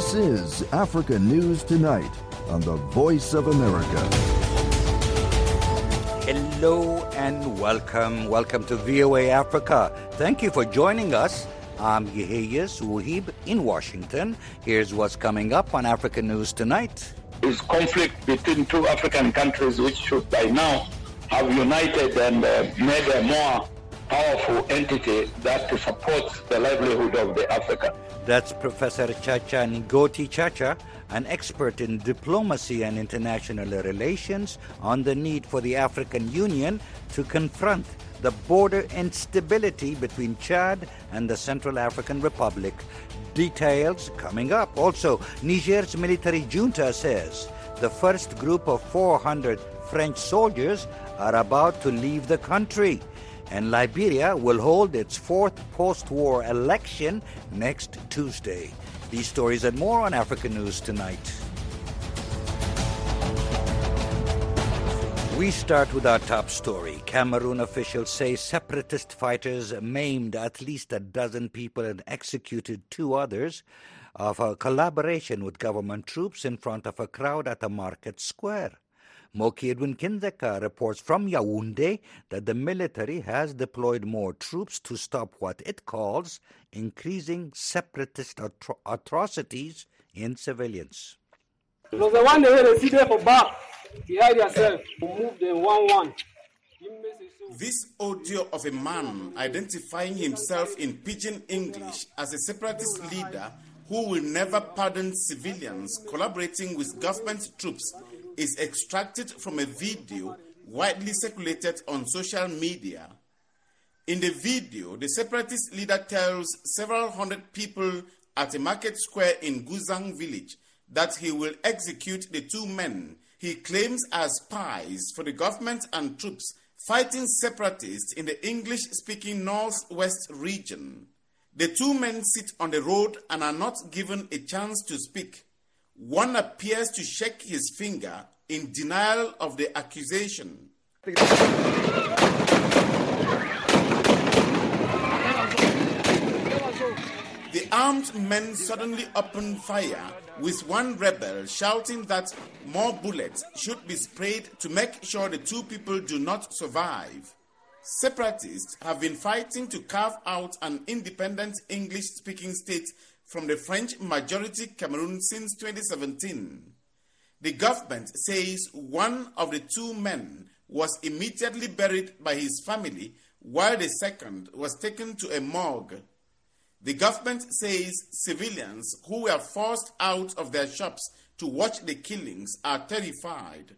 This is Africa News Tonight on the Voice of America. Hello and welcome. Welcome to VOA Africa. Thank you for joining us. I'm Yeheyes Wuhib in Washington. Here's what's coming up on Africa News Tonight. Is conflict between two African countries which should by now have united and made a more powerful entity that supports the livelihood of the Africa. That's Professor Chacha Ngoti Chacha, an expert in diplomacy and international relations, on the need for the African Union to confront the border instability between Chad and the Central African Republic. Details coming up. Also, Niger's military junta says the first group of 400 French soldiers are about to leave the country. And Liberia will hold its fourth post-war election next Tuesday. These stories and more on Africa News Tonight. We start with our top story. Cameroon officials say separatist fighters maimed at least a dozen people and executed two others of a collaboration with government troops in front of a crowd at a market square. Moki Edwin Kinzeka reports from Yaoundé that the military has deployed more troops to stop what it calls increasing separatist atrocities in civilians. So the one they resided for back, behind yourself, move the 1-1. This audio of a man identifying himself in pidgin English as a separatist leader who will never pardon civilians collaborating with government troops is extracted from a video widely circulated on social media. In the video, the separatist leader tells several hundred people at a market square in Guzang village that he will execute the two men he claims as spies for the government and troops fighting separatists in the English-speaking Northwest region. The two men sit on the road and are not given a chance to speak. One appears to shake his finger in denial of the accusation. The armed men suddenly open fire, with one rebel shouting that more bullets should be sprayed to make sure the two people do not survive. Separatists have been fighting to carve out an independent English-speaking state from the French-majority Cameroon since 2017. The government says one of the two men was immediately buried by his family, while the second was taken to a morgue. The government says civilians who were forced out of their shops to watch the killings are terrified.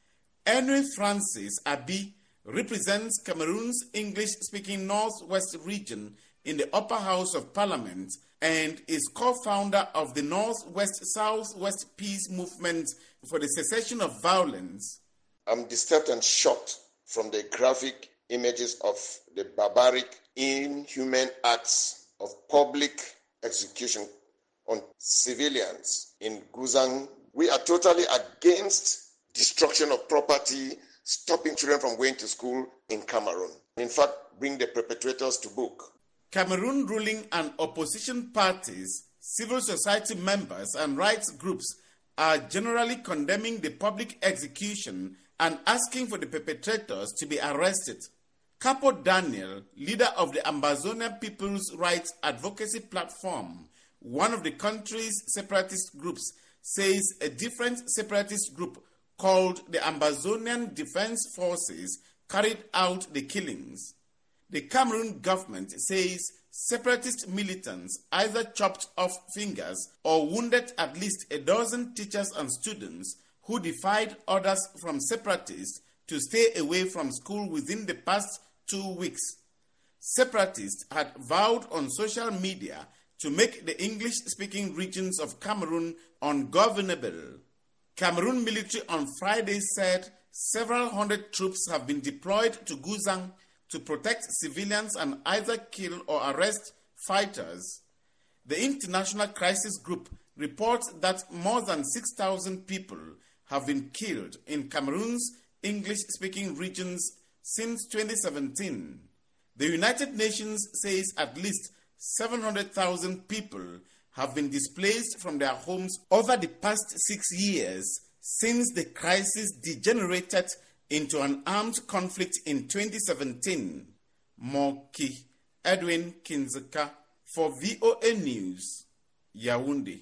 Henry Francis Abi represents Cameroon's English-speaking Northwest region in the upper house of Parliament and is co-founder of the Northwest-Southwest Peace Movement for the Cessation of Violence. I'm disturbed and shocked from the graphic images of the barbaric, inhuman acts of public execution on civilians in Guzang. We are totally against destruction of property, stopping children from going to school in Cameroon. In fact, bring the perpetrators to book. Cameroon ruling and opposition parties, civil society members, and rights groups are generally condemning the public execution and asking for the perpetrators to be arrested. Capo Daniel, leader of the Ambazonian People's Rights Advocacy Platform, one of the country's separatist groups, says a different separatist group called the Ambazonian Defense Forces carried out the killings. The Cameroon government says separatist militants either chopped off fingers or wounded at least a dozen teachers and students who defied orders from separatists to stay away from school within the past 2 weeks. Separatists had vowed on social media to make the English-speaking regions of Cameroon ungovernable. Cameroon military on Friday said several hundred troops have been deployed to Guzang to protect civilians and either kill or arrest fighters. The International Crisis Group reports that more than 6,000 people have been killed in Cameroon's English-speaking regions since 2017. The United Nations says at least 700,000 people have been displaced from their homes over the past 6 years since the crisis degenerated into an armed conflict in 2017. Moki Edwin Kinzeka for VOA News, Yaoundé.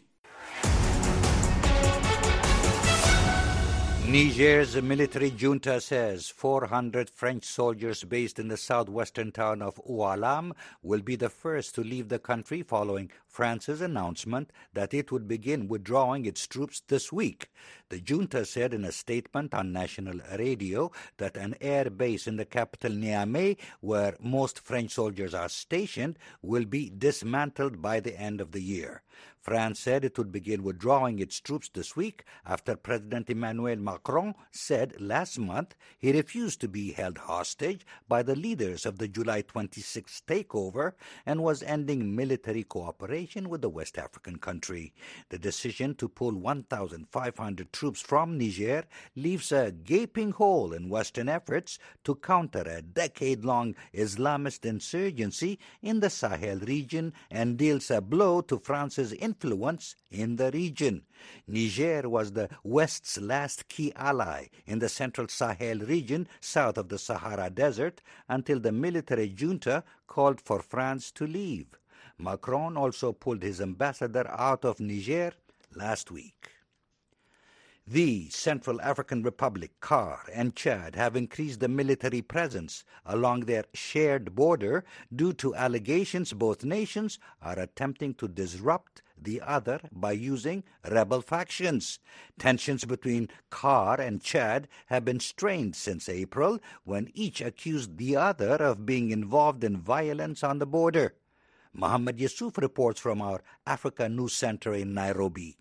Niger's military junta says 400 French soldiers based in the southwestern town of Oualam will be the first to leave the country following France's announcement that it would begin withdrawing its troops this week. The junta said in a statement on national radio that an air base in the capital Niamey, where most French soldiers are stationed, will be dismantled by the end of the year. France said it would begin withdrawing its troops this week after President Emmanuel Macron said last month he refused to be held hostage by the leaders of the July 26 takeover and was ending military cooperation with the West African country. The decision to pull 1,500 troops from Niger leaves a gaping hole in Western efforts to counter a decade-long Islamist insurgency in the Sahel region and deals a blow to France's influence in the region. Niger was the West's last key ally in the central Sahel region south of the Sahara Desert until the military junta called for France to leave. Macron also pulled his ambassador out of Niger last week. The Central African Republic, CAR, and Chad have increased the military presence along their shared border due to allegations both nations are attempting to disrupt the other by using rebel factions. Tensions between CAR and Chad have been strained since April, when each accused the other of being involved in violence on the border. Mohammed Yusuf reports from our Africa News Center in Nairobi.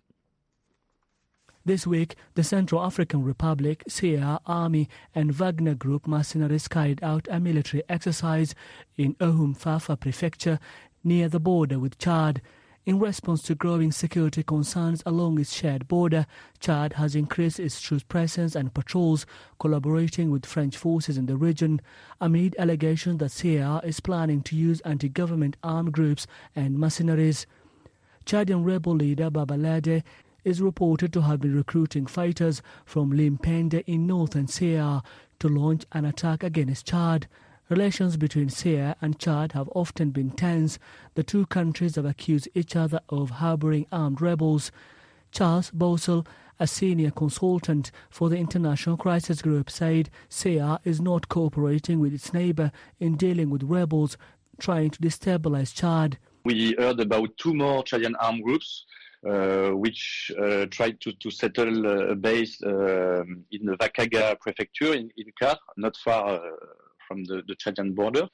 This week, the Central African Republic, CAR Army and Wagner Group mercenaries carried out a military exercise in Ohum Fafa Prefecture near the border with Chad. In response to growing security concerns along its shared border, Chad has increased its troop presence and patrols, collaborating with French forces in the region, amid allegations that CAR is planning to use anti-government armed groups and mercenaries. Chadian rebel leader Babalade is reported to have been recruiting fighters from Limpende in northern CAR to launch an attack against Chad. Relations between CAR and Chad have often been tense. The two countries have accused each other of harboring armed rebels. Charles Bosel, a senior consultant for the International Crisis Group, said CAR is not cooperating with its neighbor in dealing with rebels trying to destabilize Chad. We heard about two more Chadian armed groups which tried to settle a base in the Vakaga prefecture in CAR, not far from the Chadian border.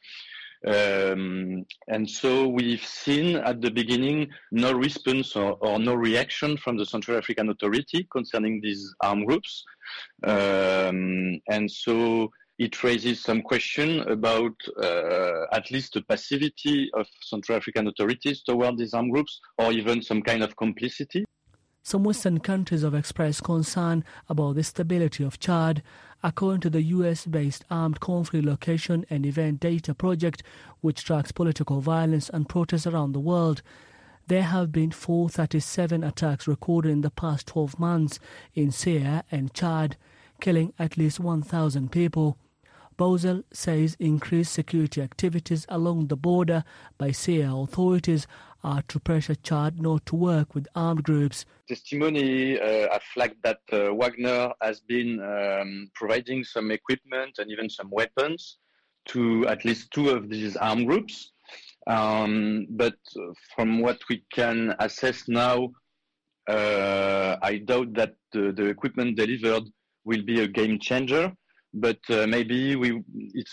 And so we've seen at the beginning no response or no reaction from the Central African Authority concerning these armed groups. And so it raises some question about at least the passivity of Central African authorities toward these armed groups, or even some kind of complicity. Some Western countries have expressed concern about the stability of Chad. According to the US-based Armed Conflict Location and Event Data Project, which tracks political violence and protests around the world, there have been 437 attacks recorded in the past 12 months in CAR and Chad, killing at least 1,000 people. Bosel says increased security activities along the border by CAR authorities are to pressure Chad not to work with armed groups. Testimony have flagged that Wagner has been providing some equipment and even some weapons to at least two of these armed groups. But from what we can assess now, I doubt that the equipment delivered will be a game changer. But maybe it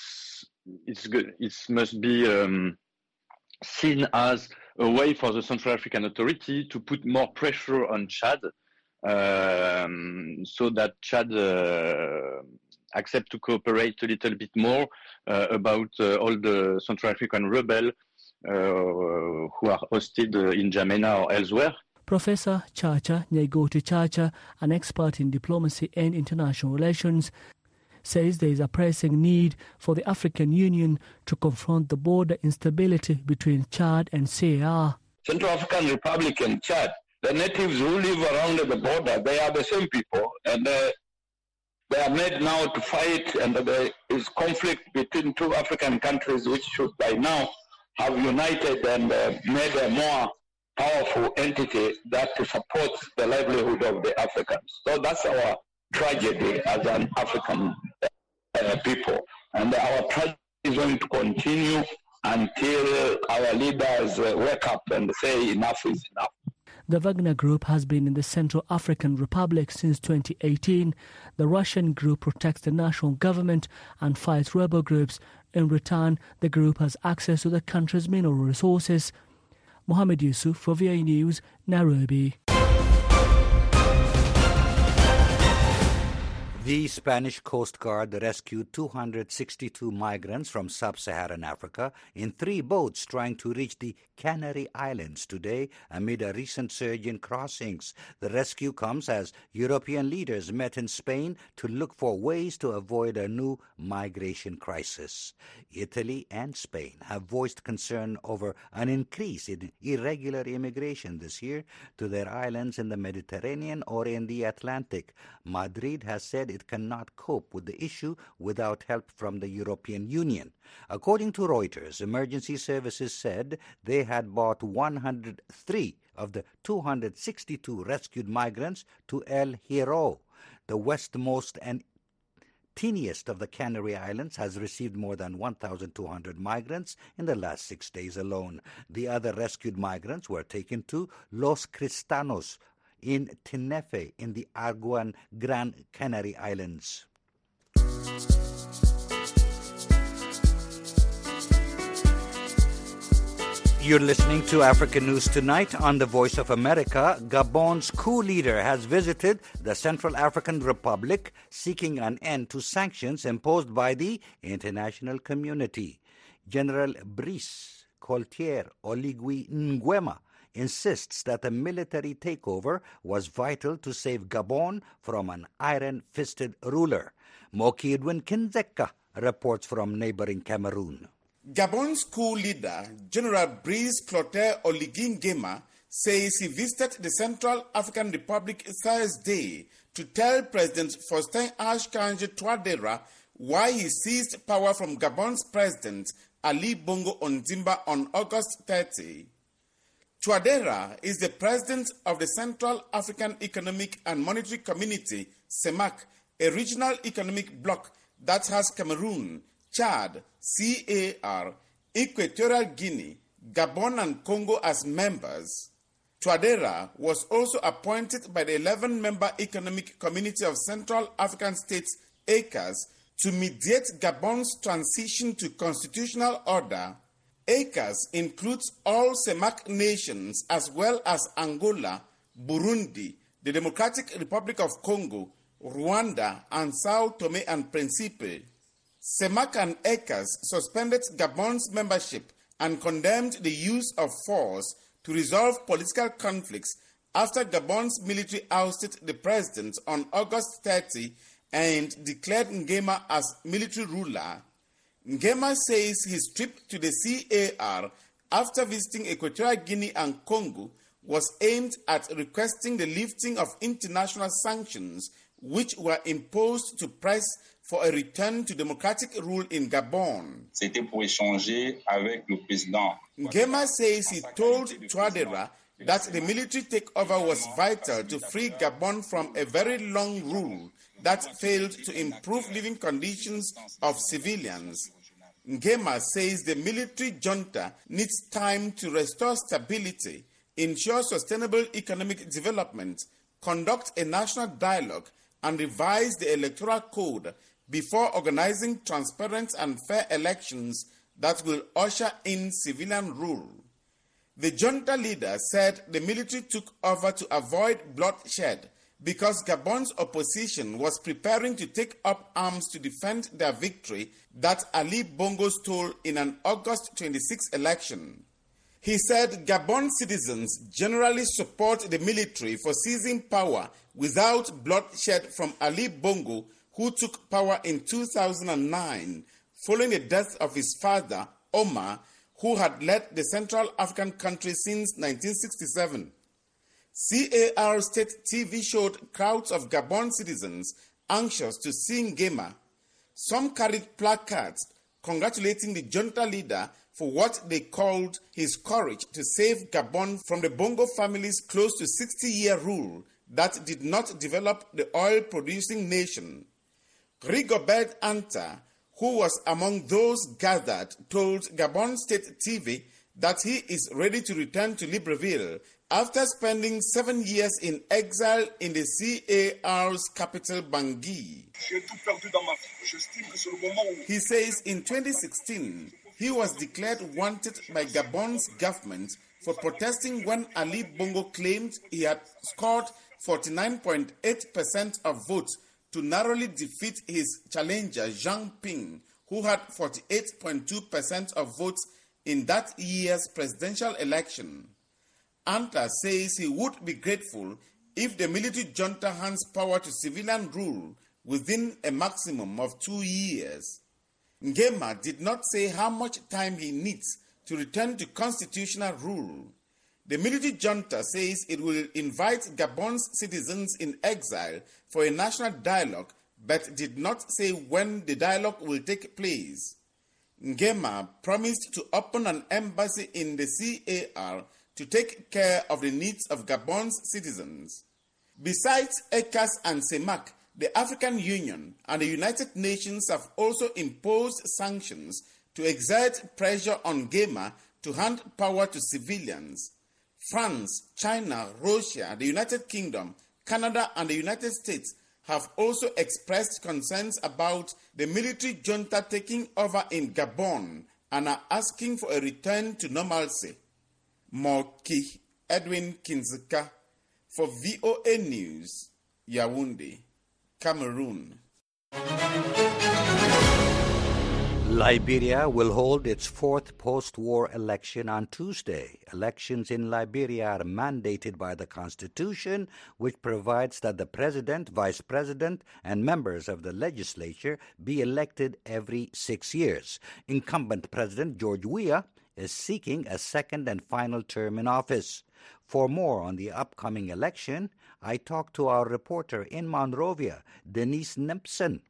must be seen as a way for the Central African Authority to put more pressure on Chad, so that Chad accept to cooperate a little bit more about all the Central African rebels who are hosted in N'Djamena or elsewhere. Professor Chacha Nyegoti Chacha, an expert in diplomacy and international relations, says there is a pressing need for the African Union to confront the border instability between Chad and CAR. Central African Republic and Chad, the natives who live around the border, they are the same people, and they are made now to fight, and there is conflict between two African countries which should by now have united and made a more powerful entity that supports the livelihood of the Africans. So that's our tragedy as an African people. And our tragedy is going to continue until our leaders wake up and say enough is enough. The Wagner Group has been in the Central African Republic since 2018. The Russian group protects the national government and fights rebel groups. In return, the group has access to the country's mineral resources. Mohammed Yusuf for VOA News, Nairobi. The Spanish Coast Guard rescued 262 migrants from sub-Saharan Africa in 3 boats trying to reach the Canary Islands today amid a recent surge in crossings. The rescue comes as European leaders met in Spain to look for ways to avoid a new migration crisis. Italy and Spain have voiced concern over an increase in irregular immigration this year to their islands in the Mediterranean or in the Atlantic. Madrid has said it cannot cope with the issue without help from the European Union. According to Reuters, emergency services said they had brought 103 of the 262 rescued migrants to El Hierro. The westmost and teeniest of the Canary Islands has received more than 1,200 migrants in the last 6 days alone. The other rescued migrants were taken to Los Cristanos in Tenerife in the Arguin Gran Canary Islands. You're listening to African News Tonight on the Voice of America. Gabon's coup leader has visited the Central African Republic seeking an end to sanctions imposed by the international community. General Brice Clotaire Oligui Nguema insists that a military takeover was vital to save Gabon from an iron-fisted ruler. Moki Edwin Kinzeka reports from neighboring Cameroon. Gabon's coup leader, General Brice Clotaire Oligui Nguema, says he visited the Central African Republic Thursday to tell President Faustin-Archange Touadéra why he seized power from Gabon's president Ali Bongo Ondimba on August 30. Touadéra is the president of the Central African Economic and Monetary Community, CEMAC, a regional economic bloc that has Cameroon, Chad, CAR, Equatorial Guinea, Gabon and Congo as members. Touadéra was also appointed by the 11-member Economic Community of Central African States, ECAS, to mediate Gabon's transition to constitutional order. ECAS includes all CEMAC nations as well as Angola, Burundi, the Democratic Republic of Congo, Rwanda, and Sao Tome and Principe. CEMAC and ECAS suspended Gabon's membership and condemned the use of force to resolve political conflicts after Gabon's military ousted the president on August 30 and declared Nguema as military ruler. Nguema says his trip to the CAR after visiting Equatorial Guinea and Congo was aimed at requesting the lifting of international sanctions which were imposed to press for a return to democratic rule in Gabon. C'était pour échanger avec le président. Nguema says he told Touadéra that the military takeover was vital to free Gabon from a very long rule that failed to improve living conditions of civilians. Nguema says the military junta needs time to restore stability, ensure sustainable economic development, conduct a national dialogue, and revise the electoral code before organizing transparent and fair elections that will usher in civilian rule. The junta leader said the military took over to avoid bloodshed because Gabon's opposition was preparing to take up arms to defend their victory that Ali Bongo stole in an August 26 election. He said Gabon citizens generally support the military for seizing power without bloodshed from Ali Bongo, who took power in 2009 following the death of his father, Omar, who had led the Central African country since 1967. CAR State TV showed crowds of Gabon citizens anxious to see Nguema. Some carried placards congratulating the junta leader for what they called his courage to save Gabon from the Bongo family's close to 60-year rule that did not develop the oil-producing nation. Rigobert Anta, who was among those gathered, told Gabon State TV that he is ready to return to Libreville after spending 7 years in exile in the CAR's capital, Bangui. He says in 2016, he was declared wanted by Gabon's government for protesting when Ali Bongo claimed he had scored 49.8% of votes to narrowly defeat his challenger, Jean Ping, who had 48.2% of votes in that year's presidential election. Anta says he would be grateful if the military junta hands power to civilian rule within a maximum of 2 years. Nguema did not say how much time he needs to return to constitutional rule. The military junta says it will invite Gabon's citizens in exile for a national dialogue, but did not say when the dialogue will take place. Nguema promised to open an embassy in the CAR to take care of the needs of Gabon's citizens. Besides ECAS and CEMAC, the African Union and the United Nations have also imposed sanctions to exert pressure on Nguema to hand power to civilians. France, China, Russia, the United Kingdom, Canada, and the United States have also expressed concerns about the military junta taking over in Gabon and are asking for a return to normalcy. Moki Edwin Kinzika for VOA News, Yaoundé, Cameroon. Liberia will hold its fourth post-war election on Tuesday. Elections in Liberia are mandated by the Constitution, which provides that the president, vice president, and members of the legislature be elected every 6 years. Incumbent President George Weah is seeking a second and final term in office. For more on the upcoming election, I talked to our reporter in Monrovia, Denise Nempson.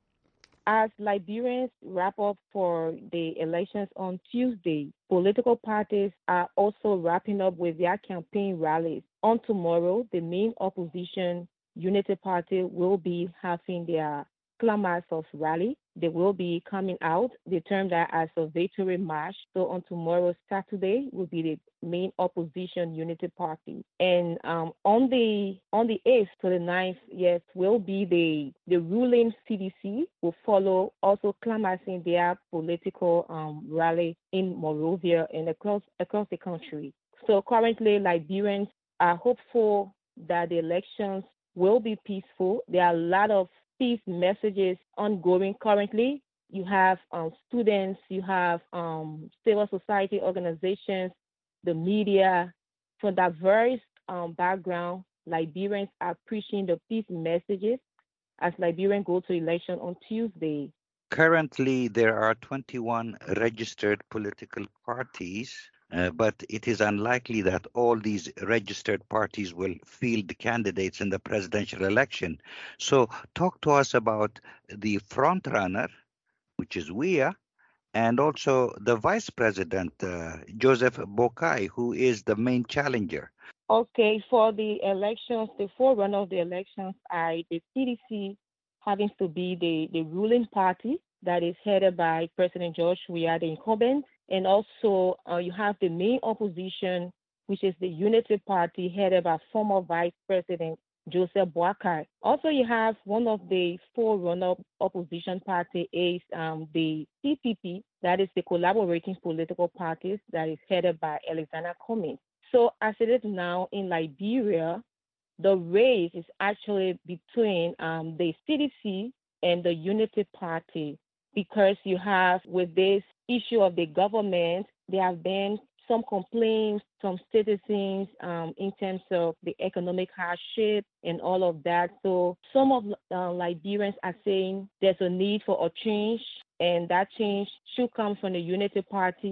As Liberians wrap up for the elections on Tuesday, political parties are also wrapping up with their campaign rallies. On tomorrow, the main opposition, Unity Party, will be having their climax of rally. They will be coming out. They term that as a victory march. So on tomorrow, Saturday, will be the main opposition, Unity Party. And on the 8th to the 9th, yes, will be the ruling CDC will follow, also climaxing their political rally in Monrovia and across the country. So currently, Liberians are hopeful that the elections will be peaceful. There are a lot of peace messages ongoing currently. You have students, you have civil society organizations, the media. From diverse background, Liberians are preaching the peace messages as Liberians go to election on Tuesday. Currently, there are 21 registered political parties, but it is unlikely that all these registered parties will field candidates in the presidential election. So talk to us about the front runner, which is Weah, and also the vice president, Joseph Boakai, who is the main challenger. Okay, for the elections, the forerunner of the elections are the CDC, having to be the ruling party that is headed by President George Weah, the incumbent. And also you have the main opposition, which is the Unity Party, headed by former Vice President Joseph Boakai. Also, you have one of the forerunner opposition party is the CPP, that is the Collaborating Political Parties, that is headed by Alexander Cummings. So as it is now in Liberia, the race is actually between the CDC and the Unity Party, because you have, with this issue of the government, there have been some complaints from citizens in terms of the economic hardship and all of that. So some of Liberians are saying there's a need for a change, and that change should come from the Unity Party.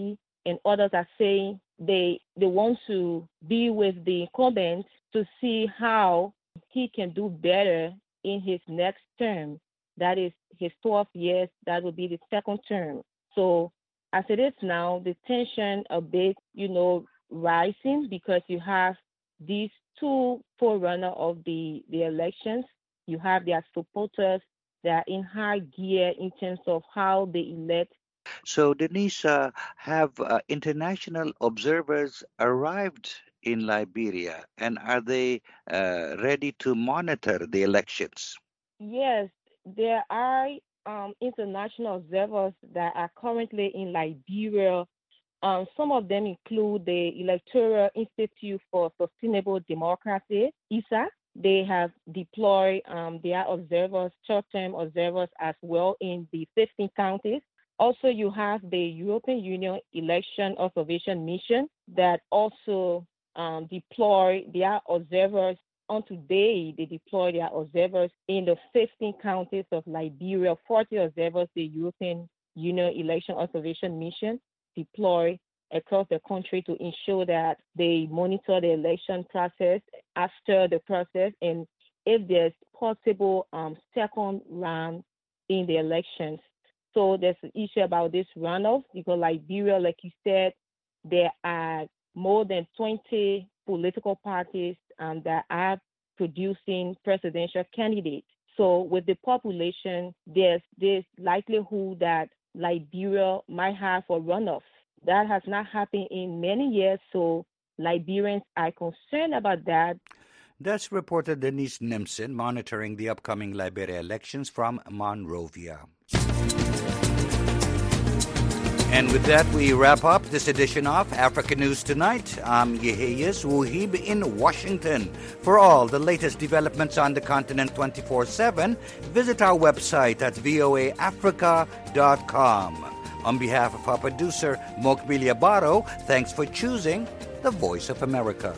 and others are saying they want to be with the incumbent to see how he can do better in his next term. That is his 12 years. That will be the second term. So as it is now, the tension a bit, rising because you have these two forerunners of the elections. You have their supporters that are in high gear in terms of how they elect. So, Denise, have international observers arrived in Liberia, and are they ready to monitor the elections? Yes, there are international observers that are currently in Liberia. Some of them include the Electoral Institute for Sustainable Democracy, ISA. They have deployed their observers, short-term observers as well in the 15 counties. Also, you have the European Union Election Observation Mission that also deploy their observers. On today, they deploy their observers in the 15 counties of Liberia. 40 observers, the European Union Election Observation Mission, deploy across the country to ensure that they monitor the election process after the process, and if there's possible second round in the elections. So there's an issue about this runoff because Liberia, like you said, there are more than 20 political parties that are producing presidential candidates. So with the population, there's this likelihood that Liberia might have a runoff. That has not happened in many years, so Liberians are concerned about that. That's reporter Denise Nimson monitoring the upcoming Liberia elections from Monrovia. And with that, we wrap up this edition of Africa News Tonight. I'm Yeheyes Wuhib in Washington. For all the latest developments on the continent 24/7, visit our website at voaafrica.com. On behalf of our producer, Mokbilia Baro, thanks for choosing the Voice of America.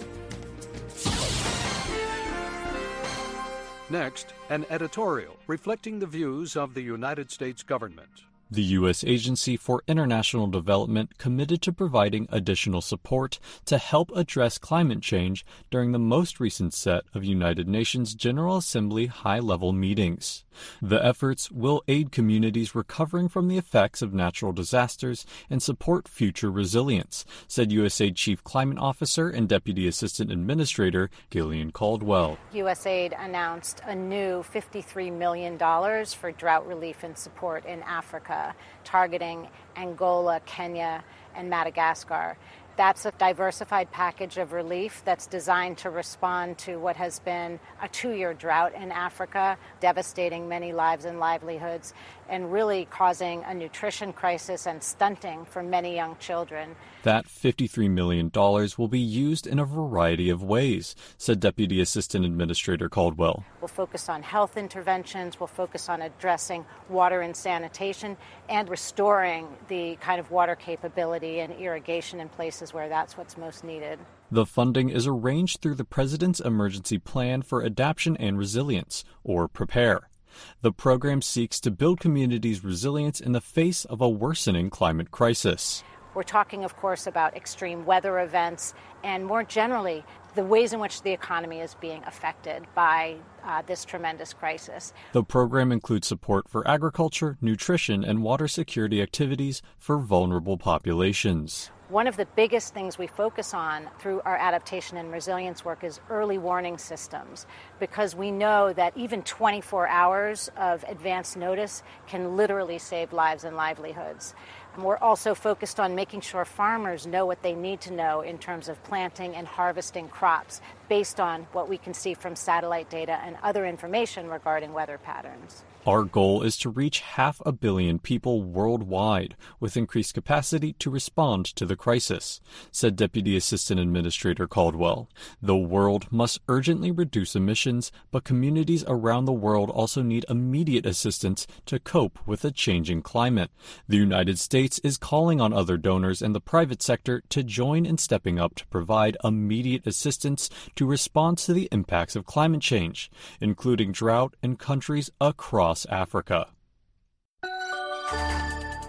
Next, an editorial reflecting the views of the United States government. The U.S. Agency for International Development committed to providing additional support to help address climate change during the most recent set of United Nations General Assembly high-level meetings. The efforts will aid communities recovering from the effects of natural disasters and support future resilience, said USAID Chief Climate Officer and Deputy Assistant Administrator Gillian Caldwell. USAID announced a new $53 million for drought relief and support in Africa, targeting Angola, Kenya, and Madagascar. That's a diversified package of relief that's designed to respond to what has been a 2-year drought in Africa, devastating many lives and livelihoods, and really causing a nutrition crisis and stunting for many young children. That $53 million will be used in a variety of ways, said Deputy Assistant Administrator Caldwell. We'll focus on health interventions, we'll focus on addressing water and sanitation, and restoring the kind of water capability and irrigation in places where that's what's most needed. The funding is arranged through the President's Emergency Plan for Adaptation and Resilience, or PREPARE. The program seeks to build communities' resilience in the face of a worsening climate crisis. We're talking, of course, about extreme weather events and, more generally, the ways in which the economy is being affected by this tremendous crisis. The program includes support for agriculture, nutrition, and water security activities for vulnerable populations. One of the biggest things we focus on through our adaptation and resilience work is early warning systems, because we know that even 24 hours of advance notice can literally save lives and livelihoods. And we're also focused on making sure farmers know what they need to know in terms of planting and harvesting crops based on what we can see from satellite data and other information regarding weather patterns. Our goal is to reach 500 million people worldwide with increased capacity to respond to the crisis, said Deputy Assistant Administrator Caldwell. The world must urgently reduce emissions, but communities around the world also need immediate assistance to cope with a changing climate. The United States is calling on other donors and the private sector to join in stepping up to provide immediate assistance to respond to the impacts of climate change, including drought in countries across Africa.